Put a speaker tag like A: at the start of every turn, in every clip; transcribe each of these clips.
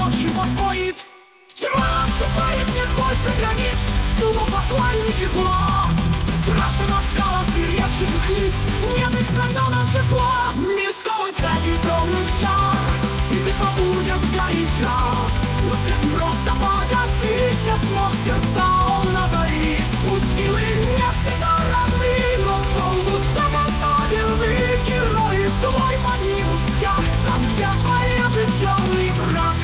A: ночью воспоит. Тьма наступает, нет больше границ, всюду посланники зла. Страшен на скалах зверевших лиц, нет их знаменам числа. Мир скован цепью темных чар, и битва будет горяча. Но свет просто погасить, я смог сердца он озарит. Пусть силы не всегда равны, но долгу до конца верны. Герои свой поднимут стяг, там, где полежит черный враг.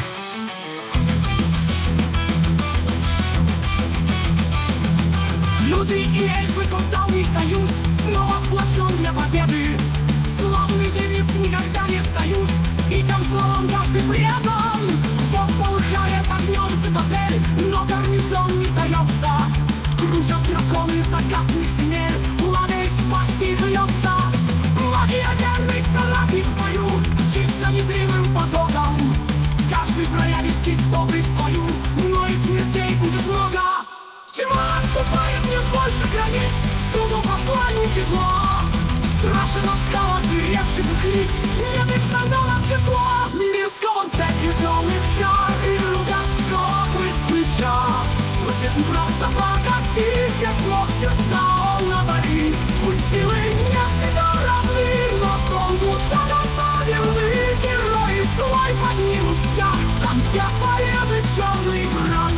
A: Люди и эльфы, тот давний союз, снова сплочен для победы. Славный девиз «Никогда не сдаюсь», и тем словом каждый предан. Все полыхает огнем цитадель, но гарнизон не сдается. Кружат драконы закатных земель, пламя из пасти вьется. Магия верный соратник в бою, мчится незримым потоком. Каждый проявит здесь доблесть свою, но и смертей будет много. Тьма наступает, нет больше границ, всюду посланники зла. Страшен на скалах зверевших лиц, нет их знаменам числа. Мир скован цепью темных чар, и рубят головы с плеча. Но свет не просто погасить, где смог сердца он озарить. Пусть силы не всегда равны, но долгу до конца верны. Герои свой поднимут стяг, там, где полежит черный враг.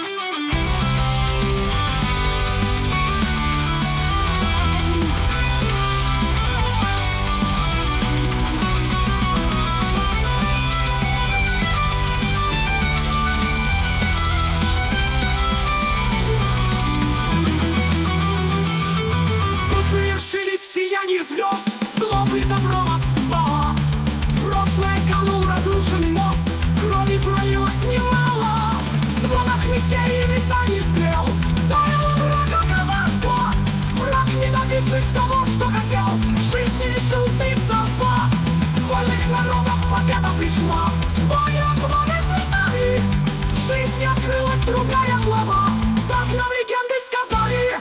A: Сияние звезд, злобы добро отступало. В прошлое канул разрушенный мост, крови пролилось немало. В звонах мечей и метаний стрел таяло врага коварство. Враг, не добившись того, что хотел, жизни лишился и царства. Вольных народов победа пришла, своя пламя слезами. Жизни открылась другая глава, так нам легенды сказали.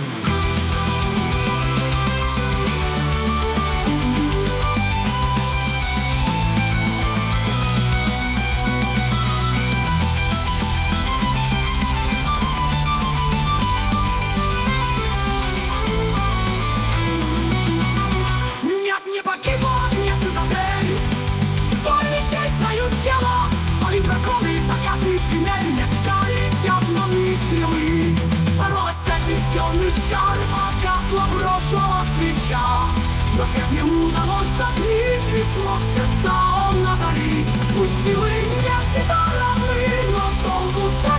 A: Чар погасла прошлого свеча, но свет не удалось отлить, и смог сердца он озарить. Пусть силы не всегда равны, но долгу